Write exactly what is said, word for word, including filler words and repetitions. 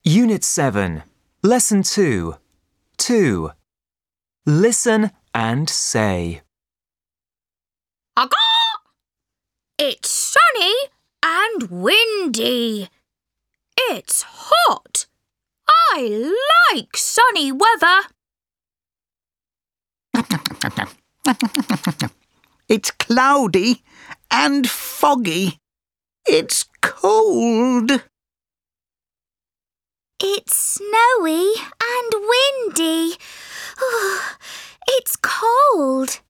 Unit seven, Lesson two. two. Listen and say. Aga! It's sunny and windy. It's hot. I like sunny weather. It's cloudy and foggy. It's cold. It's snowy and windy. It's cold.